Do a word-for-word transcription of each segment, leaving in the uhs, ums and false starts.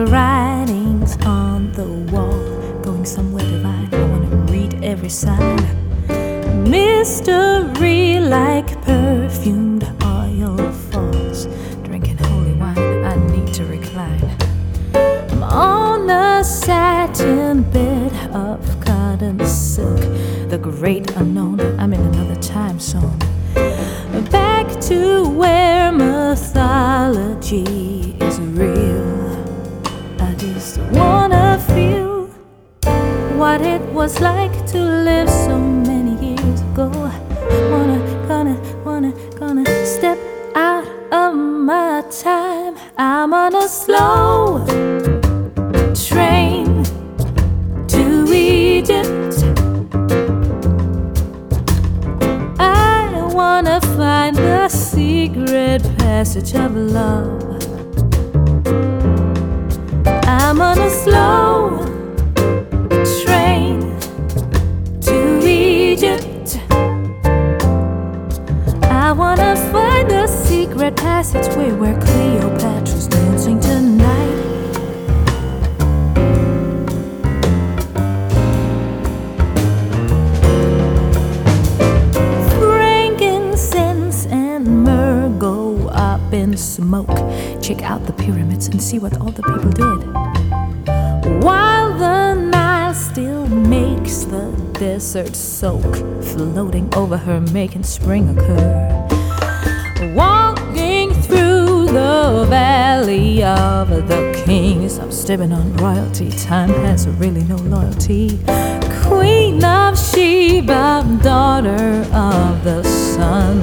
the writings on the wall, going somewhere divine. I wanna read every sign. Mystery like perfumed oil falls. Drinking holy wine, I need to recline. I'm on a satin bed of cotton silk, the great unknown. I'm in another time zone, back to where mythology is real. I just wanna feel what it was like to live so many years ago. Wanna, gonna, wanna, gonna step out of my time. I'm on a slow train to Egypt. I wanna find the secret passage of love. I'm on a slow train to Egypt. I wanna find the secret passageway where Cleopatra's dancing tonight. Frankincense and myrrh go up in smoke. Check out the pyramids and see what all the people did, while the Nile still makes the desert soak, floating over her, making spring occur. Walking through the valley of the kings, I'm stepping on royalty. Time has really no loyalty. Queen of Sheba, daughter of the sun.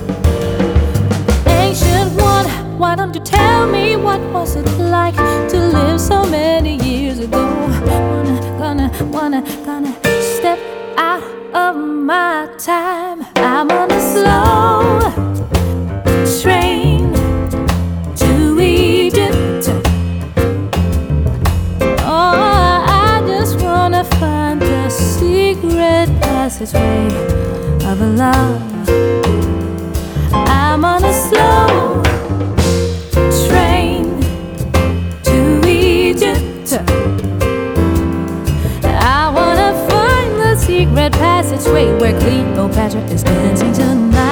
Ancient one, why don't you tell me what was it like to live so many years ago? Wanna, gonna, wanna, gonna step out of my time. I'm on a slow train to Egypt. Oh, I just wanna find the secret passageway of love. I'm on a slow train to Egypt. I wanna find the secret passageway where Cleopatra is dancing tonight.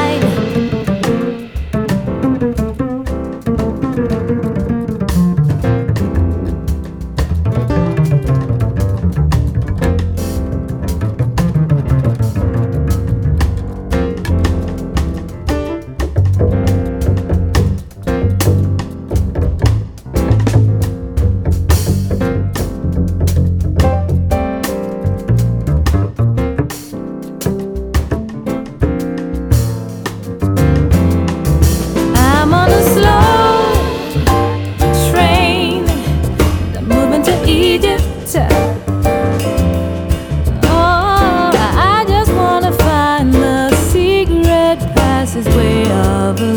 Oh, I just wanna find the secret passageway of